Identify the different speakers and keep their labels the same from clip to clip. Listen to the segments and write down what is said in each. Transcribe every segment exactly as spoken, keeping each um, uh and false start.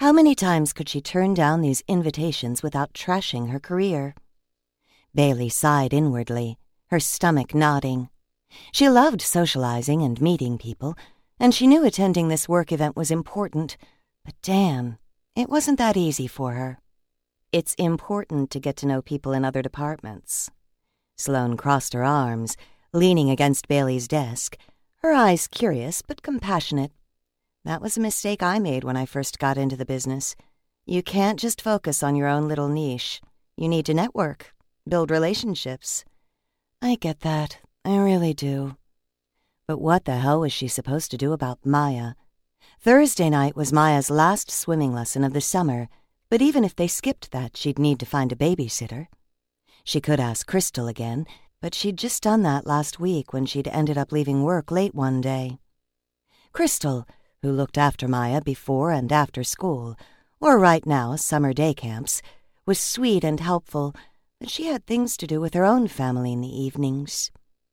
Speaker 1: How many times could she turn down these invitations without trashing her career? Bailey sighed inwardly, her stomach nodding. She loved socializing and meeting people, and she knew attending this work event was important, but damn, it wasn't that easy for her. It's important to get to know people in other departments. Sloane crossed her arms, leaning against Bailey's desk, her eyes curious but compassionate. That was a mistake I made when I first got into the business. You can't just focus on your own little niche. You need to network, build relationships. I get that. I really do. But what the hell was she supposed to do about Maya? Thursday night was Maya's last swimming lesson of the summer, but even if they skipped that, she'd need to find a babysitter. She could ask Crystal again, but she'd just done that last week when she'd ended up leaving work late one day. Crystal, who looked after Maya before and after school, or right now summer day camps, was sweet and helpful, but she had things to do with her own family in the evenings.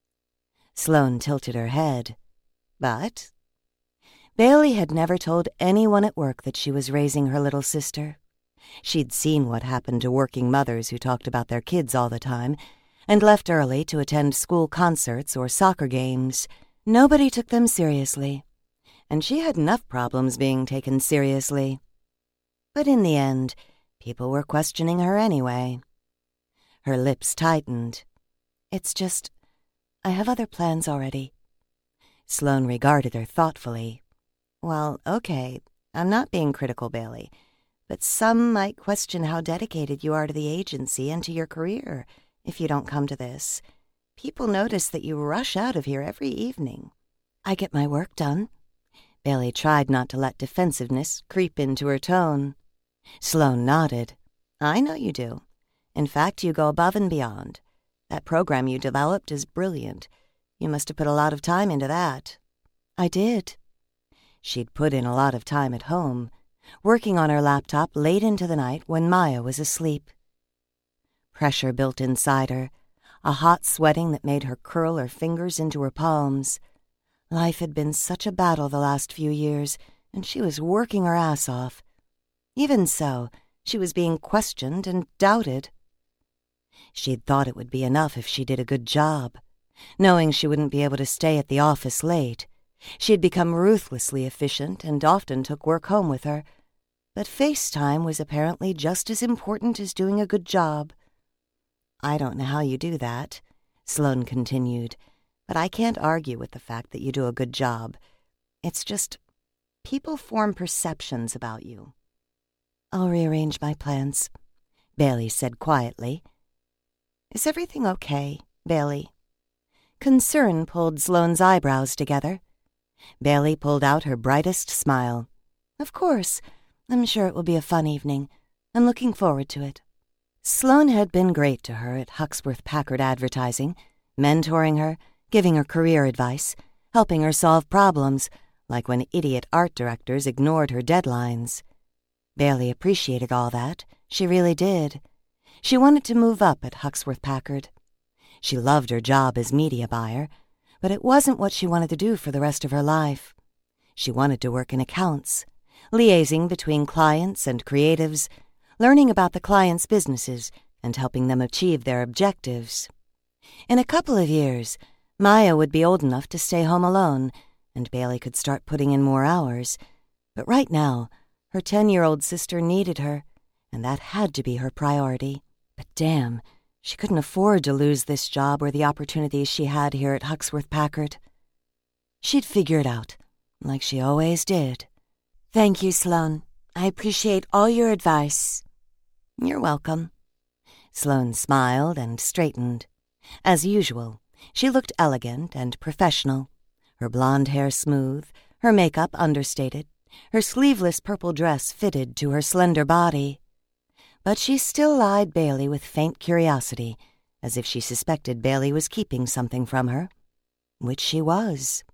Speaker 1: Sloane tilted her head. But Bailey had never told anyone at work that she was raising her little sister. She'd seen what happened to working mothers who talked about their kids all the time and left early to attend school concerts or soccer games. Nobody took them seriously, and she had enough problems being taken seriously. But in the end, people were questioning her anyway. Her lips tightened. It's just, I have other plans already. Sloane regarded her thoughtfully. Well, okay, I'm not being critical, Bailey, but some might question how dedicated you are to the agency and to your career if you don't come to this. People notice that you rush out of here every evening. I get my work done. Bailey tried not to let defensiveness creep into her tone. Sloane nodded. I know you do. In fact, you go above and beyond. That program you developed is brilliant. You must have put a lot of time into that. I did. She'd put in a lot of time at home, working on her laptop late into the night when Maya was asleep. Pressure built inside her, a hot sweating that made her curl her fingers into her palms. Life had been such a battle the last few years, and she was working her ass off. Even so, she was being questioned and doubted. She'd thought it would be enough if she did a good job. Knowing she wouldn't be able to stay at the office late, she had become ruthlessly efficient and often took work home with her. But FaceTime was apparently just as important as doing a good job. I don't know how you do that, Sloane continued, but I can't argue with the fact that you do a good job. It's just, people form perceptions about you. I'll rearrange my plans, Bailey said quietly. Is everything okay, Bailey? Concern pulled Sloane's eyebrows together. Bailey pulled out her brightest smile. Of course. I'm sure it will be a fun evening. I'm looking forward to it. Sloane had been great to her at Huxworth Packard Advertising, mentoring her, giving her career advice, helping her solve problems, like when idiot art directors ignored her deadlines. Bailey appreciated all that. She really did. She wanted to move up at Huxworth Packard. She loved her job as media buyer, but it wasn't what she wanted to do for the rest of her life. She wanted to work in accounts, liaising between clients and creatives, learning about the clients' businesses and helping them achieve their objectives. In a couple of years, Maya would be old enough to stay home alone, and Bailey could start putting in more hours. But right now, her ten-year-old sister needed her, and that had to be her priority. But damn, she couldn't afford to lose this job or the opportunities she had here at Huxworth Packard. She'd figure it out, like she always did. Thank you, Sloane. I appreciate all your advice. You're welcome. Sloane smiled and straightened. As usual, she looked elegant and professional, her blonde hair smooth, her makeup understated, her sleeveless purple dress fitted to her slender body. But she still eyed Bailey with faint curiosity, as if she suspected Bailey was keeping something from her, which she was.